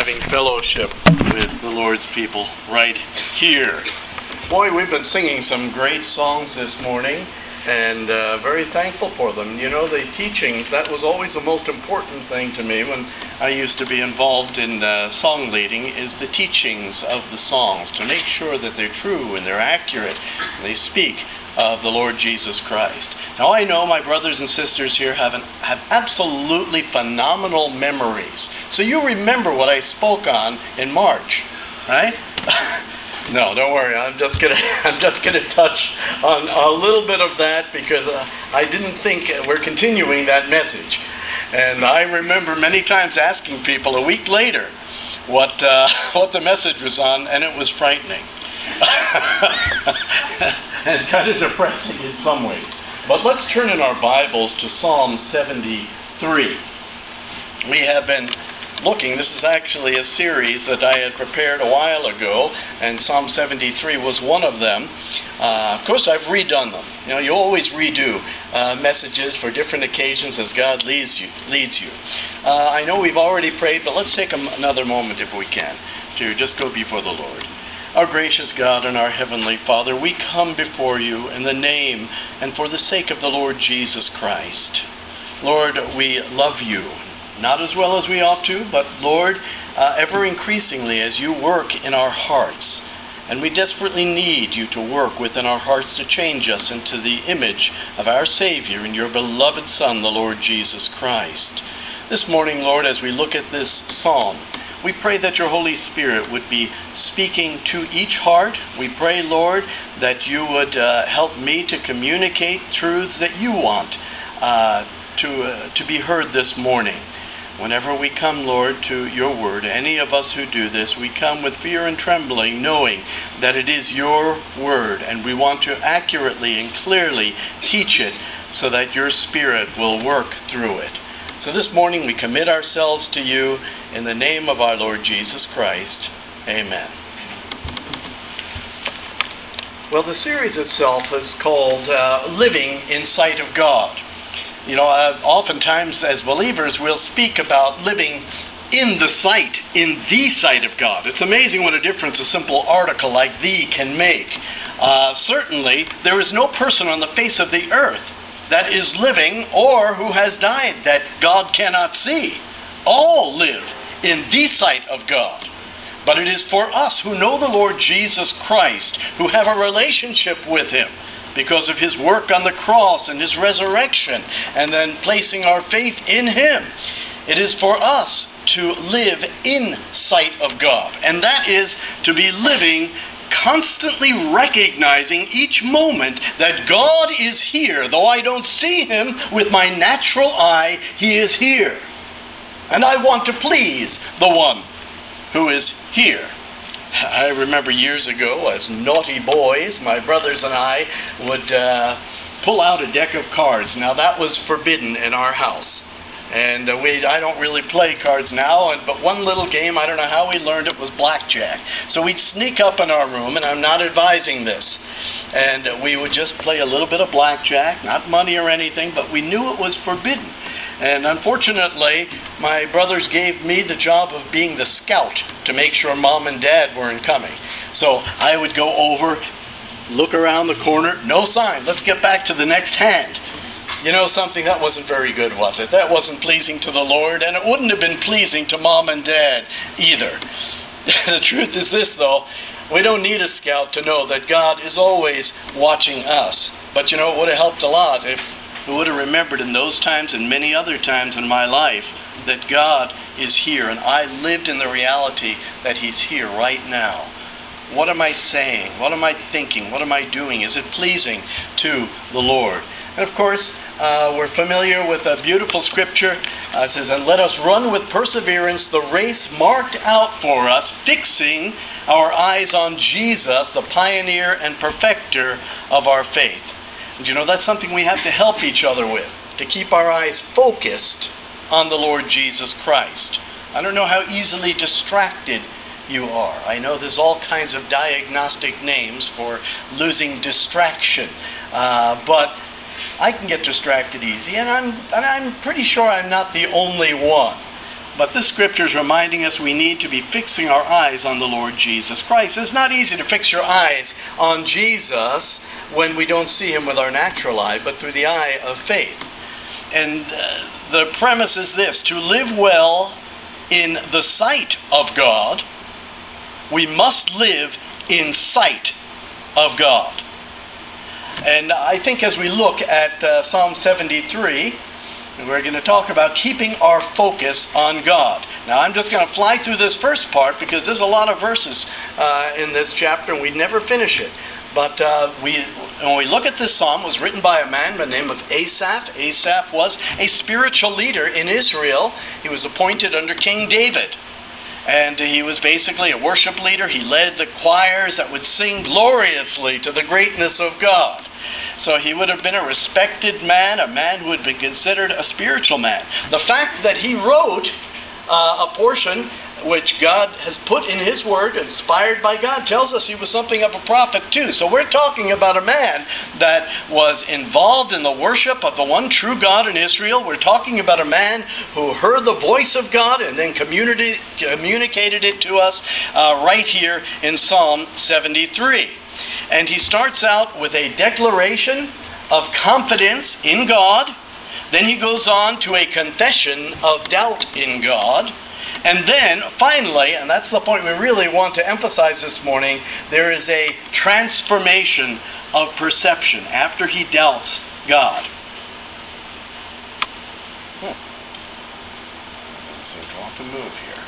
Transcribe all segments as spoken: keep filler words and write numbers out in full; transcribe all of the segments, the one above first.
having fellowship with the Lord's people right here. Boy, we've been singing some great songs this morning, and uh, very thankful for them. You know, the teachings, that was always the most important thing to me when I used to be involved in uh, song leading, is the teachings of the songs, to make sure that they're true and they're accurate, and they speak of the Lord Jesus Christ. Now, I know my brothers and sisters here have, an, have absolutely phenomenal memories. So you remember what I spoke on in March, right? No, don't worry. I'm just gonna I'm just gonna touch on a little bit of that because uh, I didn't think we're continuing that message. And I remember many times asking people a week later what uh, what the message was on, and it was frightening and kind of depressing in some ways. But let's turn in our Bibles to Psalm seventy-three. We have been looking, this is actually a series that I had prepared a while ago, and Psalm seventy-three was one of them. Uh, of course, I've redone them. You know, you always redo uh, messages for different occasions as God leads you. Leads you. Uh, I know we've already prayed, but let's take a, another moment, if we can, to just go before the Lord. Our gracious God and our Heavenly Father, we come before you in the name and for the sake of the Lord Jesus Christ. Lord, we love you. Not as well as we ought to, but Lord, uh, ever increasingly as you work in our hearts. And we desperately need you to work within our hearts to change us into the image of our Savior and your beloved Son, the Lord Jesus Christ. This morning, Lord, as we look at this psalm, we pray that your Holy Spirit would be speaking to each heart. We pray, Lord, that you would uh, help me to communicate truths that you want uh, to, uh, to be heard this morning. Whenever we come, Lord, to your word, any of us who do this, we come with fear and trembling, knowing that it is your word, and we want to accurately and clearly teach it so that your Spirit will work through it. So this morning we commit ourselves to you in the name of our Lord Jesus Christ. Amen. Well, the series itself is called uh, Living in Sight of God. You know, uh, oftentimes as believers, we'll speak about living in the sight, in the sight of God. It's amazing what a difference a simple article like "the" can make. Uh, certainly, there is no person on the face of the earth that is living or who has died that God cannot see. All live in the sight of God. But it is for us who know the Lord Jesus Christ, who have a relationship with him, because of his work on the cross and his resurrection, and then placing our faith in him. It is for us to live in sight of God, and that is to be living constantly recognizing each moment that God is here. Though I don't see him with my natural eye, he is here. And I want to please the one who is here. I remember years ago, as naughty boys, my brothers and I would uh, pull out a deck of cards. Now, that was forbidden in our house. And uh, we I don't really play cards now, and, but one little game, I don't know how we learned it, was blackjack. So we'd sneak up in our room, and I'm not advising this, and uh, we would just play a little bit of blackjack, not money or anything, but we knew it was forbidden. And unfortunately, my brothers gave me the job of being the scout to make sure Mom and Dad weren't coming. So I would go over, look around the corner, no sign, let's get back to the next hand. You know something, that wasn't very good, was it? That wasn't pleasing to the Lord, and it wouldn't have been pleasing to Mom and Dad either. The truth is this, though, we don't need a scout to know that God is always watching us. But you know, it would have helped a lot if who would have remembered in those times and many other times in my life that God is here, and I lived in the reality that he's here right now. What am I saying? What am I thinking? What am I doing? Is it pleasing to the Lord? And of course, uh, we're familiar with a beautiful scripture. Uh, it says, "And let us run with perseverance the race marked out for us, fixing our eyes on Jesus, the pioneer and perfecter of our faith." And you know, that's something we have to help each other with, to keep our eyes focused on the Lord Jesus Christ. I don't know how easily distracted you are. I know there's all kinds of diagnostic names for losing distraction, uh, but I can get distracted easy, and I'm, and I'm pretty sure I'm not the only one. But this scripture is reminding us we need to be fixing our eyes on the Lord Jesus Christ. It's not easy to fix your eyes on Jesus when we don't see him with our natural eye, but through the eye of faith. And uh, the premise is this: to live well in the sight of God, we must live in sight of God. And I think as we look at uh, Psalm seventy-three, we're going to talk about keeping our focus on God. Now, I'm just going to fly through this first part because there's a lot of verses uh, in this chapter and we never finish it. But uh, we, when we look at this psalm, it was written by a man by the name of Asaph. Asaph was a spiritual leader in Israel. He was appointed under King David. And he was basically a worship leader. He led the choirs that would sing gloriously to the greatness of God. So he would have been a respected man, a man who would be considered a spiritual man. The fact that he wrote uh, a portion which God has put in his word, inspired by God, tells us he was something of a prophet too. So we're talking about a man that was involved in the worship of the one true God in Israel. We're talking about a man who heard the voice of God and then communicated, communicated it to us uh, right here in Psalm seventy-three. And he starts out with a declaration of confidence in God. Then he goes on to a confession of doubt in God. And then, finally, and that's the point we really want to emphasize this morning, there is a transformation of perception after he doubts God. Hmm. Doesn't seem to want to move here.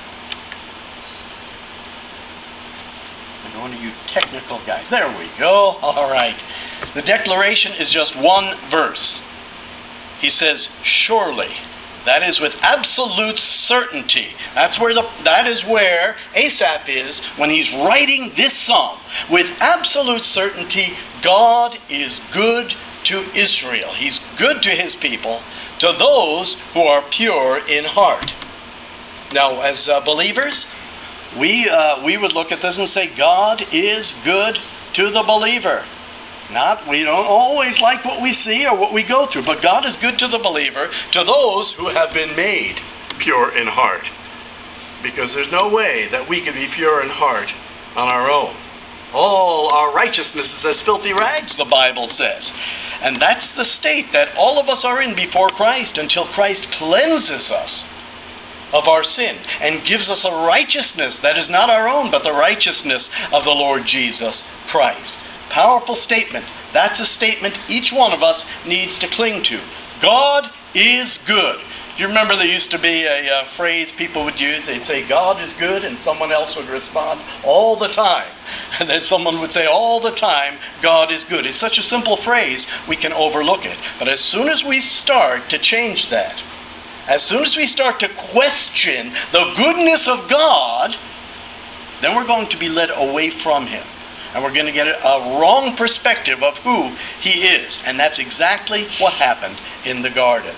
And one of you technical guys. There we go. All right. The declaration is just one verse. He says, surely. That is with absolute certainty. That's where the that is where Asaph is when he's writing this psalm. With absolute certainty, God is good to Israel. He's good to his people, to those who are pure in heart. Now, as uh, believers, we uh, we would look at this and say, God is good to the believer. Not, we don't always like what we see or what we go through, but God is good to the believer, to those who have been made pure in heart. Because there's no way that we can be pure in heart on our own. All our righteousness is as filthy rags, the Bible says. And that's the state that all of us are in before Christ until Christ cleanses us of our sin and gives us a righteousness that is not our own, but the righteousness of the Lord Jesus Christ. Powerful statement. That's a statement each one of us needs to cling to. God is good. Do you remember there used to be a, a phrase people would use? They'd say, God is good, and someone else would respond, all the time. And then someone would say, all the time, God is good. It's such a simple phrase, we can overlook it. But as soon as we start to change that, as soon as we start to question the goodness of God, then we're going to be led away from him. And we're going to get a wrong perspective of who he is. And that's exactly what happened in the garden.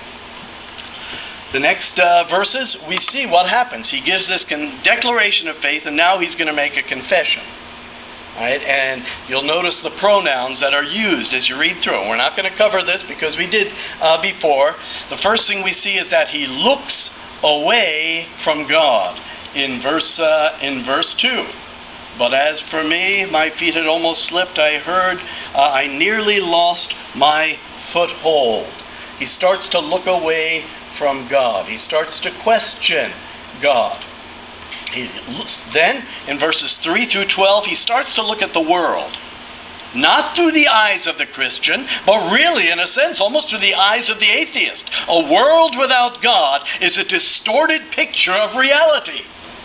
The next uh, verses, we see what happens. He gives this con- declaration of faith, and now he's going to make a confession. All right? And you'll notice the pronouns that are used as you read through. We're not going to cover this because we did uh, before. The first thing we see is that he looks away from God in verse uh, in verse two. But as for me, my feet had almost slipped. I heard, uh, I nearly lost my foothold. He starts to look away from God. He starts to question God. He looks, then, in verses three through twelve, he starts to look at the world. Not through the eyes of the Christian, but really, in a sense, almost through the eyes of the atheist. A world without God is a distorted picture of reality.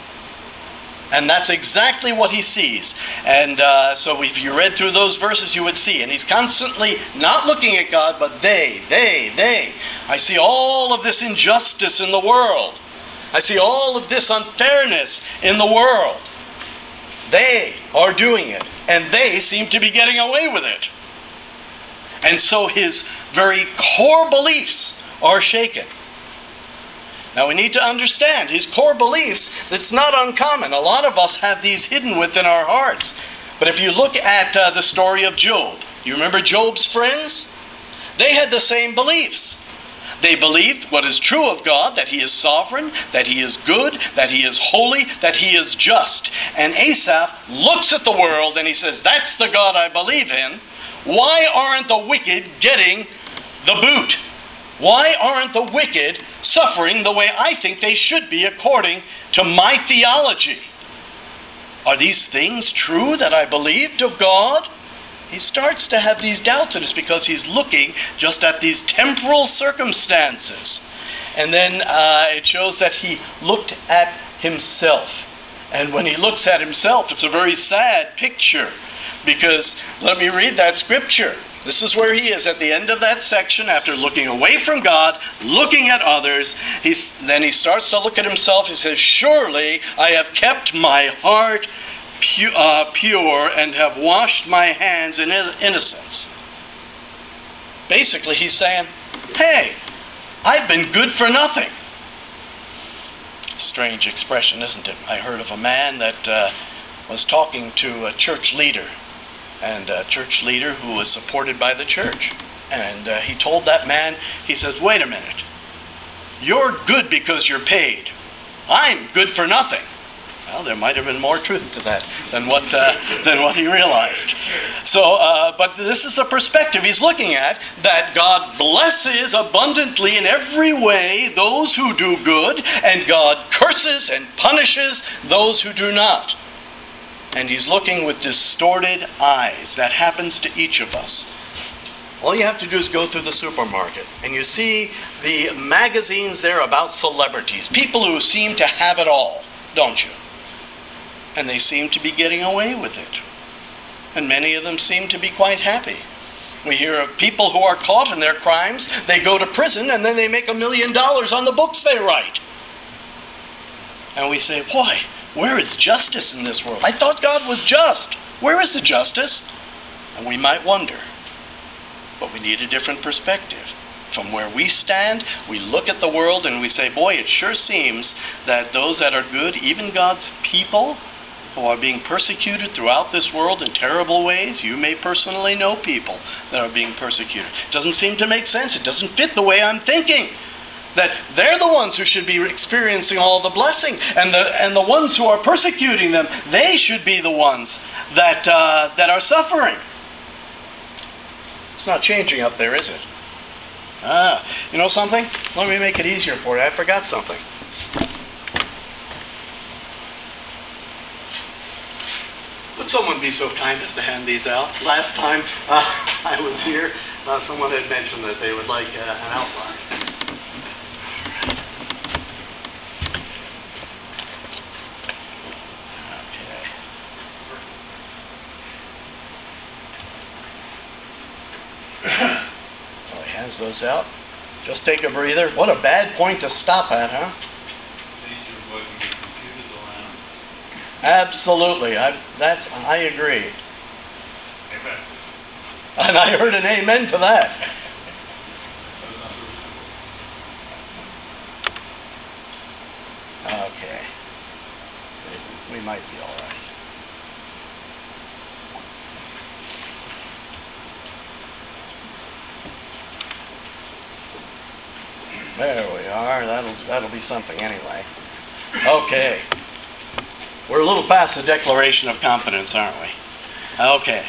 And that's exactly what he sees. And uh, so if you read through those verses, you would see. And he's constantly not looking at God, but they, they, they. I see all of this injustice in the world. I see all of this unfairness in the world. They are doing it. And they seem to be getting away with it. And so his very core beliefs are shaken. Now we need to understand his core beliefs, that's not uncommon. A lot of us have these hidden within our hearts. But if you look at uh, the story of Job, you remember Job's friends? They had the same beliefs. They believed what is true of God, that he is sovereign, that he is good, that he is holy, that he is just. And Asaph looks at the world and he says, that's the God I believe in. Why aren't the wicked getting the boot? Why aren't the wicked suffering the way I think they should be according to my theology? Are these things true that I believed of God? He starts to have these doubts, and it's because he's looking just at these temporal circumstances. And then uh, it shows that he looked at himself. And when he looks at himself, it's a very sad picture. Because, let me read that scripture. This is where he is at the end of that section after looking away from God, looking at others. He's, then he starts to look at himself. He says, surely I have kept my heart pu- uh, pure and have washed my hands in innocence. Basically, he's saying, hey, I've been good for nothing. Strange expression, isn't it? I heard of a man that uh, was talking to a church leader. And a church leader who was supported by the church. And uh, he told that man, he says, wait a minute. You're good because you're paid. I'm good for nothing. Well, there might have been more truth to that than what uh, than what he realized. So, uh, but this is the perspective he's looking at, that God blesses abundantly in every way those who do good, and God curses and punishes those who do not. And he's looking with distorted eyes. That happens to each of us. All you have to do is go through the supermarket, and you see the magazines there about celebrities, people who seem to have it all, don't you? And they seem to be getting away with it. And many of them seem to be quite happy. We hear of people who are caught in their crimes, they go to prison, and then they make a million dollars on the books they write. And we say, boy, where is justice in this world? I thought God was just. Where is the justice? And we might wonder. But we need a different perspective. From where we stand, we look at the world and we say, boy, it sure seems that those that are good, even God's people, who are being persecuted throughout this world in terrible ways. You may personally know people that are being persecuted. It doesn't seem to make sense. It doesn't fit the way I'm thinking. That they're the ones who should be experiencing all the blessing, and the and the ones who are persecuting them, they should be the ones that uh, that are suffering. It's not changing up there, is it? Ah, you know something? Let me make it easier for you. I forgot something. Would someone be so kind as to hand these out? Last time uh, I was here, uh, someone had mentioned that they would like uh, an outline. Well, he has those out. Just take a breather. What a bad point to stop at, huh? Absolutely. I that's I agree. Amen. And I heard an amen to that. Okay. We might be all right. There we are. That'll that'll be something anyway. Okay. We're a little past the declaration of confidence, aren't we? Okay.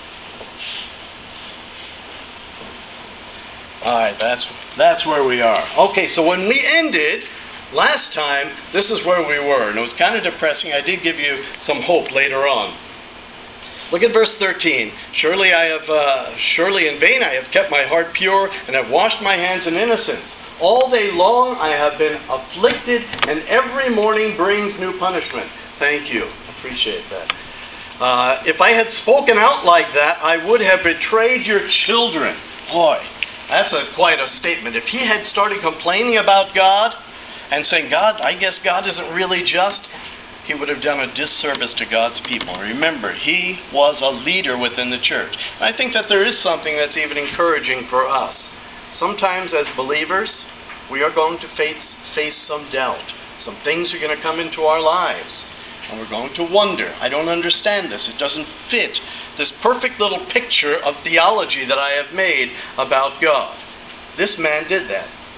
All right, that's that's where we are. Okay, so when we ended last time, this is where we were, and it was kind of depressing. I did give you some hope later on. Look at verse thirteen. Surely I have, uh, surely in vain I have kept my heart pure and have washed my hands in innocence. All day long I have been afflicted, and every morning brings new punishment. Thank you. Appreciate that. Uh, if I had spoken out like that, I would have betrayed your children. Boy, that's a, quite a statement. If he had started complaining about God and saying, God, I guess God isn't really just, he would have done a disservice to God's people. Remember, he was a leader within the church. And I think that there is something that's even encouraging for us. Sometimes as believers, we are going to face, face some doubt. Some things are going to come into our lives. And we're going to wonder, I don't understand this. It doesn't fit this perfect little picture of theology that I have made about God. This man did that.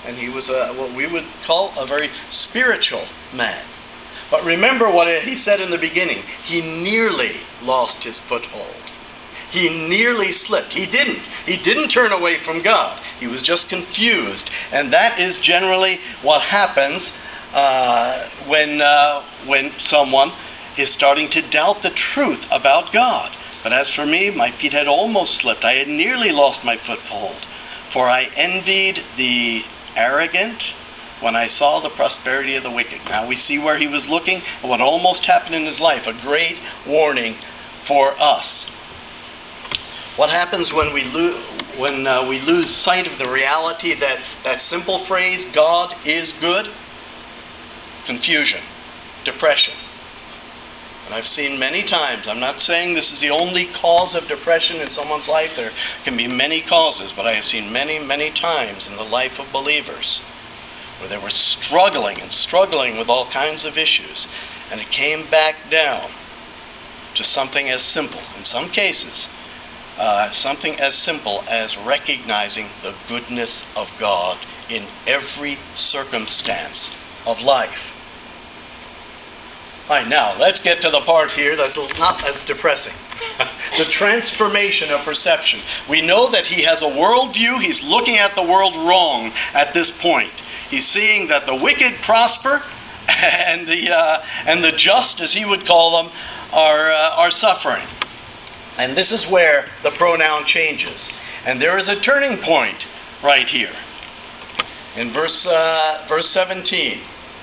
And he was a, what we would call a very spiritual man. But remember what he said in the beginning. He nearly lost his foothold. He nearly slipped. He didn't. He didn't turn away from God. He was just confused. And that is generally what happens uh, when, uh, when someone is starting to doubt the truth about God. But as for me, my feet had almost slipped. I had nearly lost my foothold. For I envied the arrogant when I saw the prosperity of the wicked. Now we see where he was looking and what almost happened in his life. A great warning for us. What happens when we lose when uh, we lose sight of the reality that that simple phrase, God is good? Confusion, depression. And I've seen many times, I'm not saying this is the only cause of depression in someone's life. There can be many causes, but I have seen many, many times in the life of believers where they were struggling and struggling with all kinds of issues. And it came back down to something as simple, in some cases, uh, something as simple as recognizing the goodness of God in every circumstance of life. All right, now let's get to the part here that's not as depressing. The transformation of perception. We know that he has a worldview. He's looking at the world wrong at this point. He's seeing that the wicked prosper and the uh, and the just, as he would call them, are uh, are suffering. And this is where the pronoun changes. And there is a turning point right here in verse uh, verse seventeen.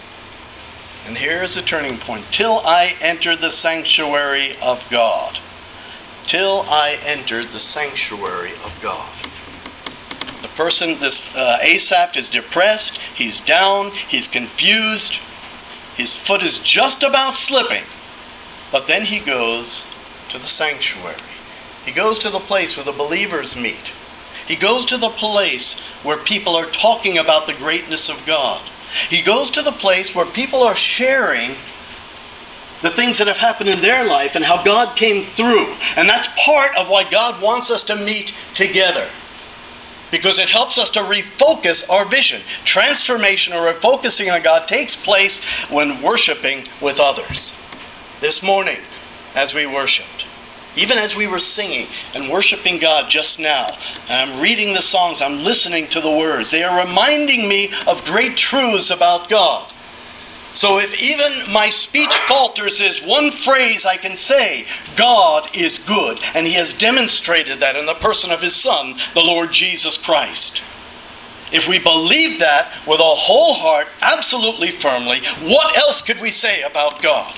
And here is the turning point. Till I entered the sanctuary of God. Till I entered the sanctuary of God. The person, this uh, Asaph, is depressed. He's down. He's confused. His foot is just about slipping. But then he goes to the sanctuary. He goes to the place where the believers meet. He goes to the place where people are talking about the greatness of God. He goes to the place where people are sharing the things that have happened in their life and how God came through. And that's part of why God wants us to meet together. Because it helps us to refocus our vision. Transformation or refocusing on God takes place when worshiping with others. This morning, as we worshiped, even as we were singing and worshiping God just now, and I'm reading the songs, I'm listening to the words. They are reminding me of great truths about God. So if even my speech falters, there's one phrase I can say: God is good. And he has demonstrated that in the person of his Son, the Lord Jesus Christ. If we believe that with a whole heart, absolutely firmly, what else could we say about God?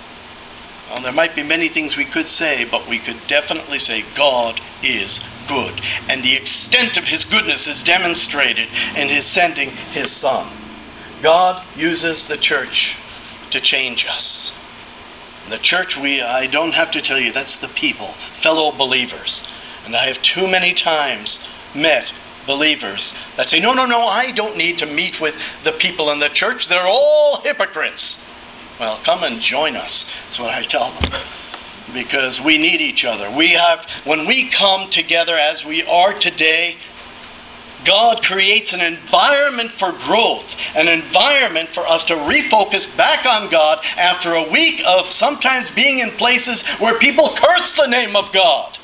Well, there might be many things we could say, but we could definitely say God is good. And the extent of his goodness is demonstrated in his sending his Son. God uses the church to change us. The church, we I don't have to tell you, that's the people, fellow believers. And I have too many times met believers that say, no, no, no, I don't need to meet with the people in the church. They're all hypocrites. Well, come and join us. That's what I tell them. Because we need each other. We have, when we come together as we are today, God creates an environment for growth, an environment for us to refocus back on God after a week of sometimes being in places where people curse the name of God,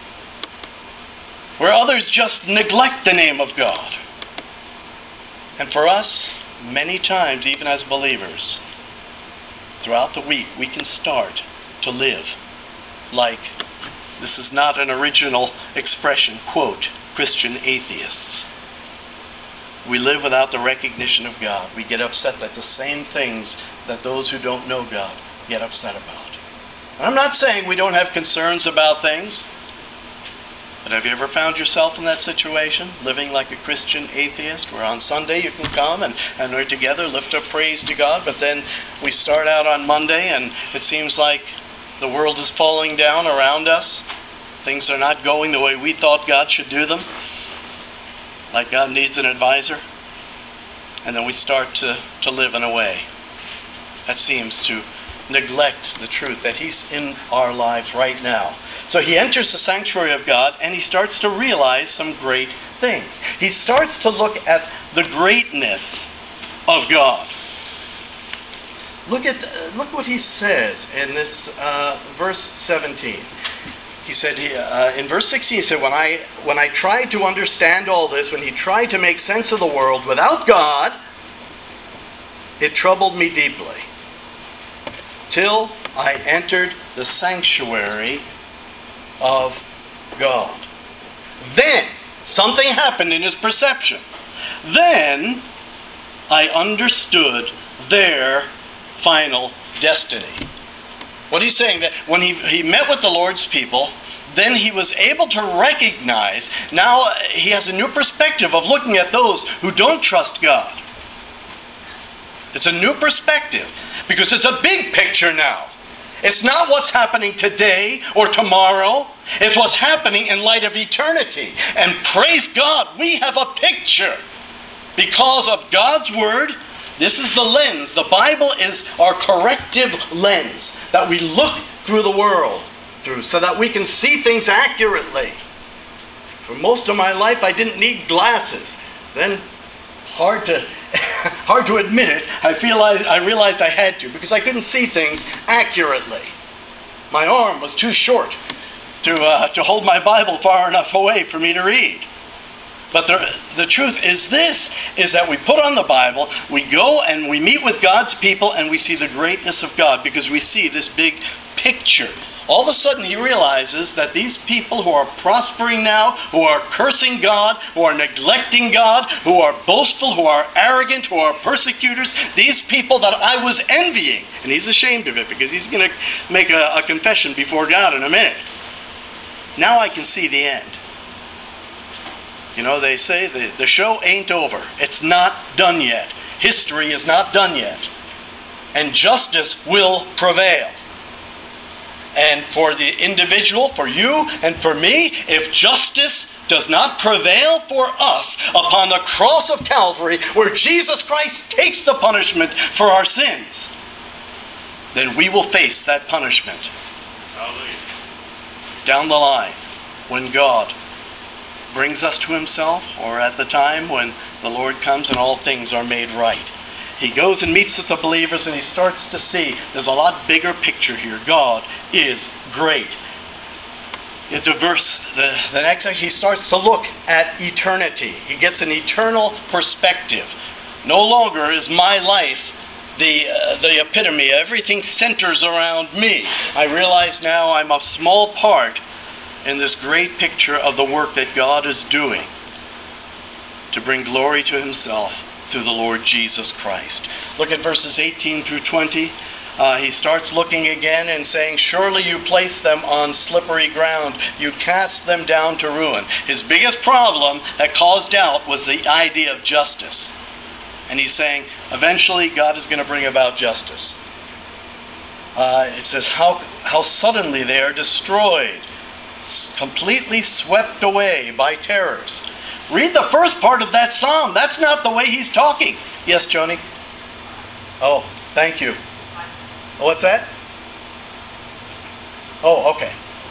where others just neglect the name of God. And for us, many times, even as believers, throughout the week, we can start to live like, this is not an original expression, quote, Christian atheists. We live without the recognition of God. We get upset at the same things that those who don't know God get upset about. And I'm not saying we don't have concerns about things, but have you ever found yourself in that situation, living like a Christian atheist, where on Sunday you can come and, and we're together, lift up praise to God, but then we start out on Monday and it seems like the world is falling down around us. Things are not going the way we thought God should do them. Like God needs an advisor. And then we start to, to live in a way that seems to neglect the truth that he's in our lives right now. So he enters the sanctuary of God and he starts to realize some great things. He starts to look at the greatness of God. Look at uh, look what he says in this uh, verse seventeen. He said he, uh, in verse sixteen, he said, when I when I tried to understand all this, when he tried to make sense of the world without God, it troubled me deeply, till I entered the sanctuary of God. Then something happened in his perception. Then I understood their final destiny. What he's saying, that when he, he met with the Lord's people, then he was able to recognize, now he has a new perspective of looking at those who don't trust God. It's a new perspective because it's a big picture now. It's not what's happening today or tomorrow. It's what's happening in light of eternity. And praise God, we have a picture because of God's Word. This is the lens. The Bible is our corrective lens that we look through the world through so that we can see things accurately. For most of my life, I didn't need glasses. Then, hard to hard to admit it, I feel I, I realized I had to because I couldn't see things accurately. My arm was too short to uh, to hold my Bible far enough away for me to read. But the, the truth is this, is that we put on the Bible, we go and we meet with God's people and we see the greatness of God because we see this big picture. All of a sudden he realizes that these people who are prospering now, who are cursing God, who are neglecting God, who are boastful, who are arrogant, who are persecutors, these people that I was envying, and he's ashamed of it because he's going to make a, a confession before God in a minute. Now I can see the end. You know, they say the, the show ain't over. It's not done yet. History is not done yet. And justice will prevail. And for the individual, for you and for me, if justice does not prevail for us upon the cross of Calvary, where Jesus Christ takes the punishment for our sins, then we will face that punishment. Hallelujah. Down the line, when God brings us to himself, or at the time when the Lord comes and all things are made right. He goes and meets with the believers and he starts to see there's a lot bigger picture here. God is great. Into verse, the, the next, he starts to look at eternity. He gets an eternal perspective. No longer is my life the uh, the epitome. Everything centers around me. I realize now I'm a small part in this great picture of the work that God is doing to bring glory to himself through the Lord Jesus Christ. Look at verses eighteen through twenty. Uh, he starts looking again and saying, surely you place them on slippery ground. You cast them down to ruin. His biggest problem that caused doubt was the idea of justice. And he's saying, eventually God is going to bring about justice. Uh, it says, how, how suddenly they are destroyed, completely swept away by terrors. Read the first part of that psalm. That's not the way he's talking. Yes, Joni? Oh, thank you. What's that? Oh, okay.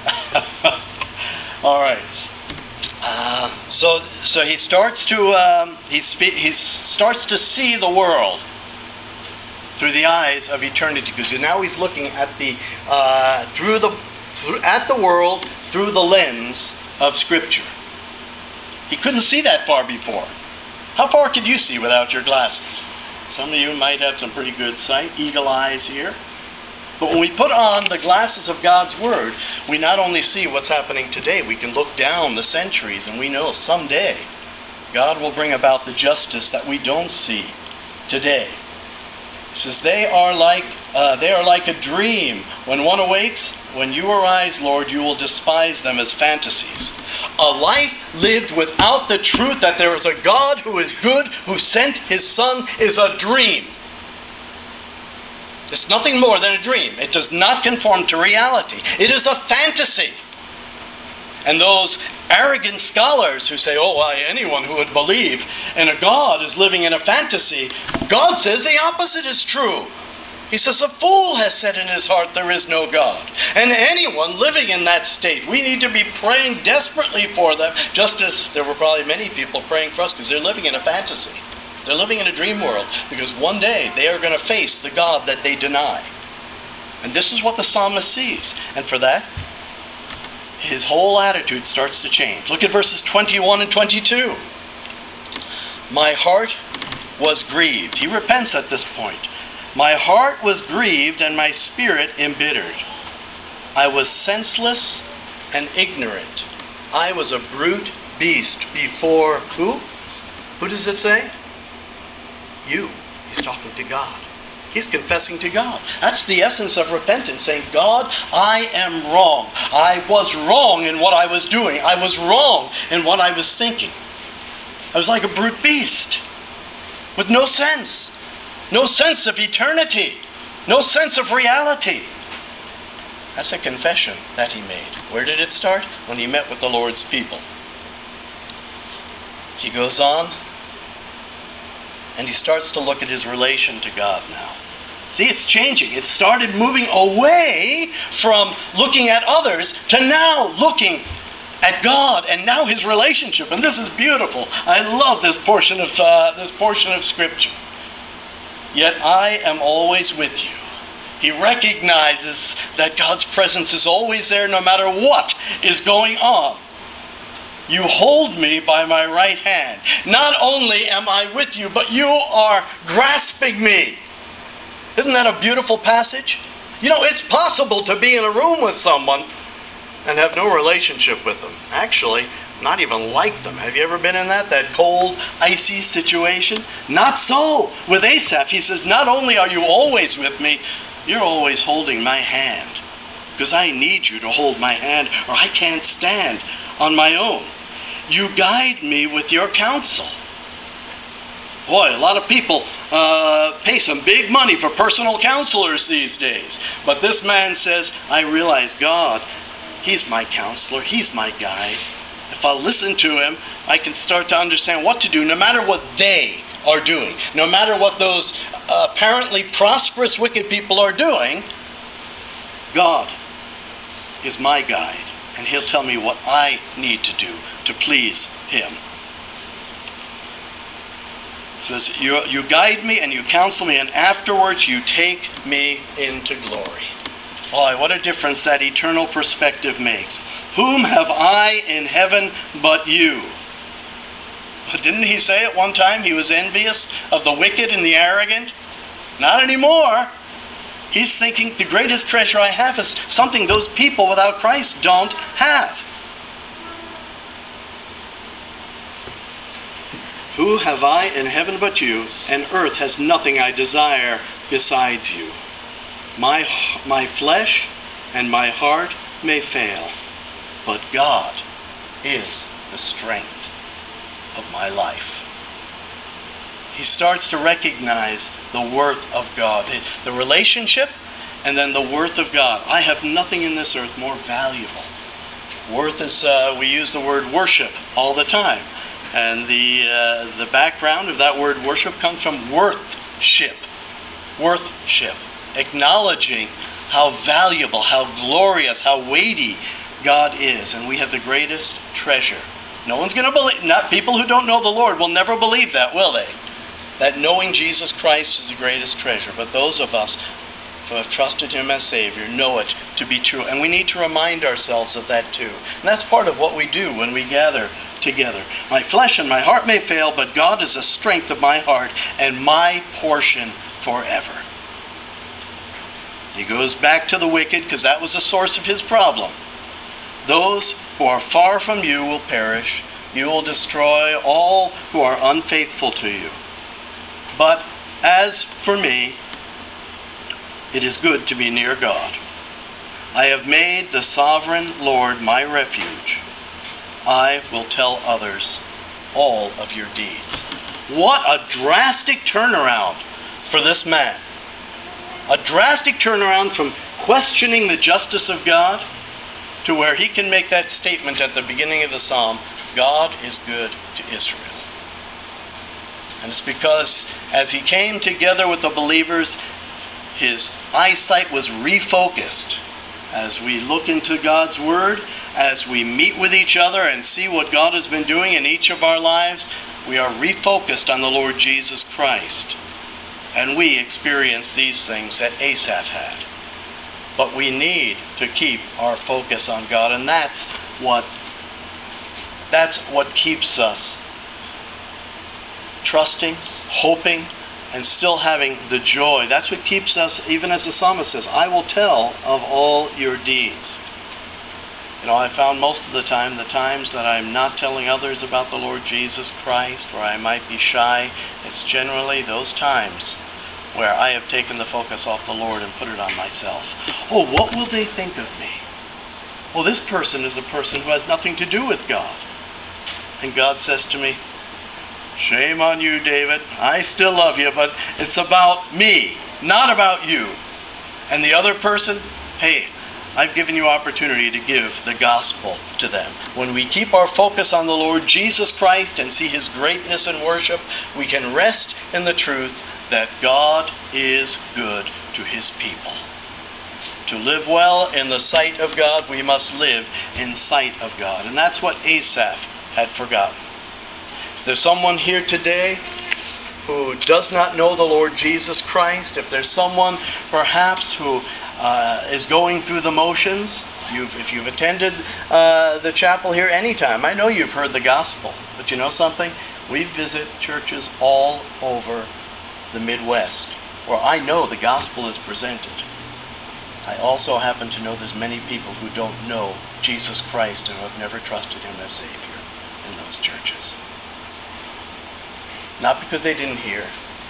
All right. Uh, so, so he starts to um, he spe- he starts to see the world through the eyes of eternity, because now he's looking at the uh, through the through, at the world through the lens of Scripture. He couldn't see that far before. How far could you see without your glasses? Some of you might have some pretty good sight, eagle eyes here. But when we put on the glasses of God's Word, we not only see what's happening today, we can look down the centuries and we know someday God will bring about the justice that we don't see today. It says, they are like uh, they are like a dream. When one awakes, when you arise, Lord, you will despise them as fantasies. A life lived without the truth that there is a God who is good, who sent his Son, is a dream. It's nothing more than a dream. It does not conform to reality. It is a fantasy. And those arrogant scholars who say, oh, why, anyone who would believe in a God is living in a fantasy, God says the opposite is true. He says, a fool has said in his heart, there is no God. And anyone living in that state, we need to be praying desperately for them, just as there were probably many people praying for us because they're living in a fantasy. They're living in a dream world because one day they are going to face the God that they deny. And this is what the psalmist sees. And for that, his whole attitude starts to change. Look at verses twenty-one and twenty-two. My heart was grieved. He repents at this point. My heart was grieved and my spirit embittered. I was senseless and ignorant. I was a brute beast before who? Who does it say? You. He's talking to God. He's confessing to God. That's the essence of repentance, saying, God, I am wrong. I was wrong in what I was doing. I was wrong in what I was thinking. I was like a brute beast with no sense. No sense of eternity. No sense of reality. That's a confession that he made. Where did it start? When he met with the Lord's people. He goes on, and he starts to look at his relation to God now. See, it's changing. It started moving away from looking at others to now looking at God and now his relationship. And this is beautiful. I love this portion of uh, this portion of Scripture. Yet I am always with you. He recognizes that God's presence is always there no matter what is going on. You hold me by my right hand. Not only am I with you, but you are grasping me. Isn't that a beautiful passage? You know, it's possible to be in a room with someone and have no relationship with them. Actually, not even like them. Have you ever been in that? That cold, icy situation? Not so with Asaph. He says, not only are you always with me, you're always holding my hand. Because I need you to hold my hand, or I can't stand on my own. You guide me with your counsel. Boy, a lot of people uh, pay some big money for personal counselors these days. But this man says, I realize God, he's my counselor, he's my guide. If I listen to him, I can start to understand what to do, no matter what they are doing. No matter what those uh, apparently prosperous, wicked people are doing, God is my guide, and he'll tell me what I need to do to please him. It says, you, you guide me and you counsel me, and afterwards you take me into glory. Boy, what a difference that eternal perspective makes. Whom have I in heaven but you? Didn't he say at one time he was envious of the wicked and the arrogant? Not anymore. He's thinking the greatest treasure I have is something those people without Christ don't have. Who have I in heaven but you, and earth has nothing I desire besides you. My, my flesh and my heart may fail, but God is the strength of my life. He starts to recognize the worth of God, the relationship, and then the worth of God. I have nothing in this earth more valuable. Worth is, uh, we use the word worship all the time. And the uh, the background of that word worship comes from worthship. Worthship. Acknowledging how valuable, how glorious, how weighty God is. And we have the greatest treasure. No one's going to believe, not people who don't know the Lord will never believe that, will they? That knowing Jesus Christ is the greatest treasure. But those of us who have trusted him as Savior know it to be true. And we need to remind ourselves of that too. And that's part of what we do when we gather together. My flesh and my heart may fail, but God is the strength of my heart and my portion forever. He goes back to the wicked because that was the source of his problem. Those who are far from you will perish. You will destroy all who are unfaithful to you. But as for me, it is good to be near God. I have made the sovereign Lord my refuge. I will tell others all of your deeds. What a drastic turnaround for this man. A drastic turnaround from questioning the justice of God to where he can make that statement at the beginning of the psalm, God is good to Israel. And it's because as he came together with the believers, his eyesight was refocused. As we look into God's Word, as we meet with each other and see what God has been doing in each of our lives, we are refocused on the Lord Jesus Christ. And we experience these things that Asaph had. But we need to keep our focus on God, and that's what that's what keeps us trusting, hoping, and still having the joy. That's what keeps us, even as the psalmist says, I will tell of all your deeds. You know, I found most of the time, the times that I'm not telling others about the Lord Jesus Christ, where I might be shy, it's generally those times where I have taken the focus off the Lord and put it on myself. Oh, what will they think of me? Well, this person is a person who has nothing to do with God. And God says to me, shame on you, David. I still love you, but it's about me, not about you. And the other person, hey, I've given you opportunity to give the gospel to them. When we keep our focus on the Lord Jesus Christ and see his greatness in worship, we can rest in the truth that God is good to his people. To live well in the sight of God, we must live in sight of God. And that's what Asaph had forgotten. If there's someone here today who does not know the Lord Jesus Christ, if there's someone perhaps who uh, is going through the motions, you've, if you've attended uh, the chapel here anytime, I know you've heard the gospel, but you know something? We visit churches all over the Midwest where I know the gospel is presented. I also happen to know there's many people who don't know Jesus Christ and who have never trusted him as Savior in those churches. Not because they didn't hear,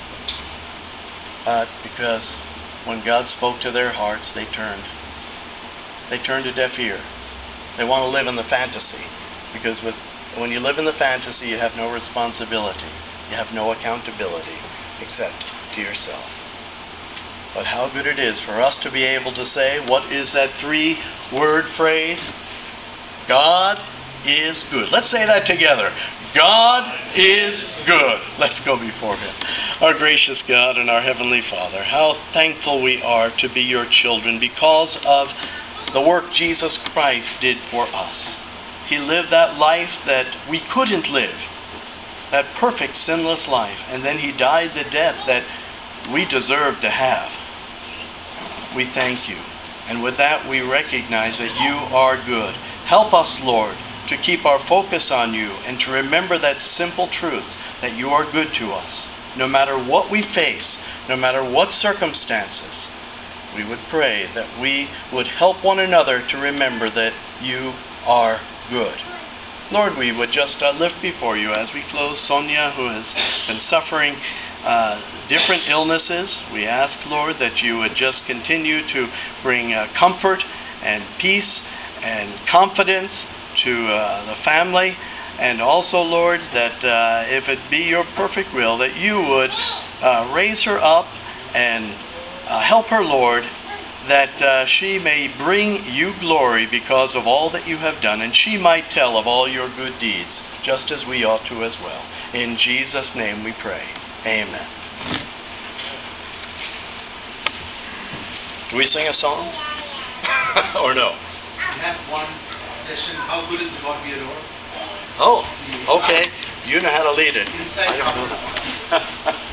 but because when God spoke to their hearts, they turned. They turned a deaf ear. They want to live in the fantasy, because with, when you live in the fantasy, you have no responsibility. You have no accountability except to yourself. But how good it is for us to be able to say, what is that three-word phrase? God is good. Let's say that together. God is good. Let's go before him. Our gracious God and our Heavenly Father, how thankful we are to be your children because of the work Jesus Christ did for us. He lived that life that we couldn't live, that perfect sinless life, and then he died the death that we deserve to have. We thank you. And with that, we recognize that you are good. Help us, Lord, to keep our focus on you and to remember that simple truth that you are good to us. No matter what we face, no matter what circumstances, we would pray that we would help one another to remember that you are good. Lord, we would just uh, lift before you as we close Sonia, who has been suffering uh, different illnesses. We ask, Lord, that you would just continue to bring uh, comfort and peace and confidence to uh, the family. And also, Lord, that uh, if it be your perfect will, that you would uh, raise her up and uh, help her, Lord, that uh, she may bring you glory because of all that you have done, and she might tell of all your good deeds, just as we ought to as well. In Jesus' name we pray. Amen. Do we sing a song? Or no? We have one suggestion. How good is the God we adore? Oh, okay. You know how to lead it. Inside I don't know that one.